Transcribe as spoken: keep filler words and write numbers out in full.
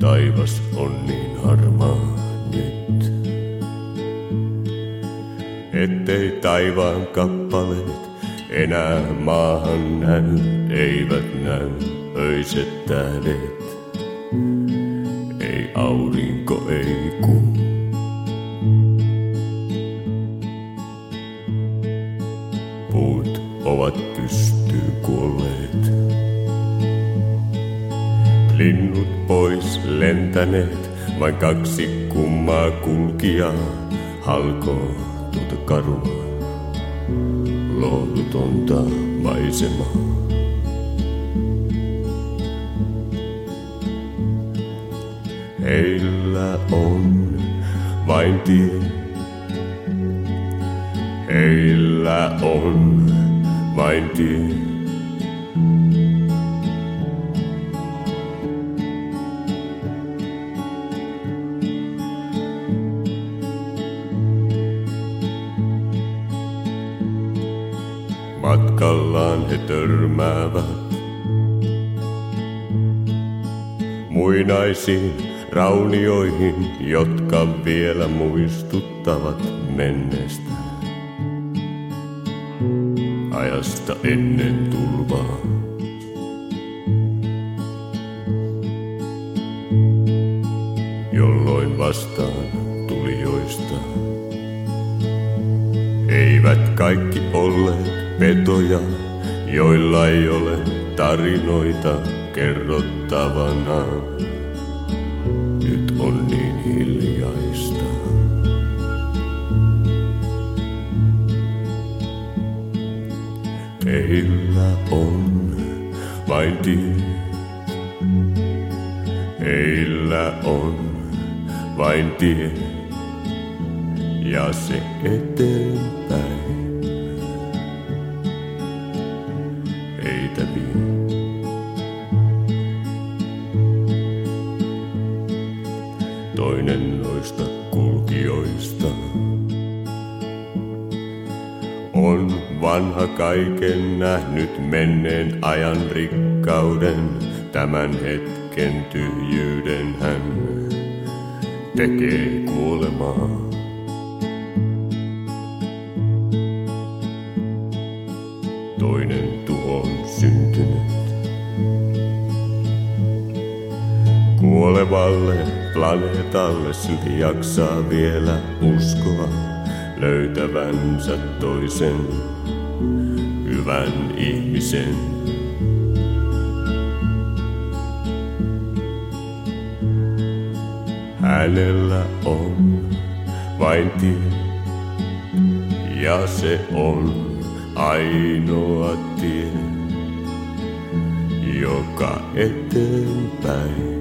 taivas on niin harmaa nyt, ettei taivaan kappaleet enää maahan näy, eivät näy öiset tähdet, ei aurinko, ei kuu. Puut ovat pystyyn kuolleet, linnut pois lentäneet, vain kaksi kummaa kulkijaa halkoo tuota karua, lohdutonta maisemaa. Heillä on vain tie, heillä on vain tie. Matkallaan he törmäävät muinaisiin raunioihin, jotka vielä muistuttavat menneestä ajasta ennen tulvaa. Jolloin vastaan tulijoista eivät kaikki olleet petoja, joilla ei ole tarinoita kerrottavana. Nyt on niin hiljaista. Heillä on vain tie, heillä on vain tie, ja se eteenpäin heitä vie. Toinen noista kulkijoista on vanha kaiken nähnyt, menneen ajan rikkauden, tämän hetken tyhjyyden hän tekee kuolemaa. Toinen tuhoon syntynyt, kuolevalle planeetalle silti jaksaa vielä uskoa löytävänsä toisen hyvän ihmisen. Hänellä on vain tie, ja se on ainoa tie, joka eteenpäin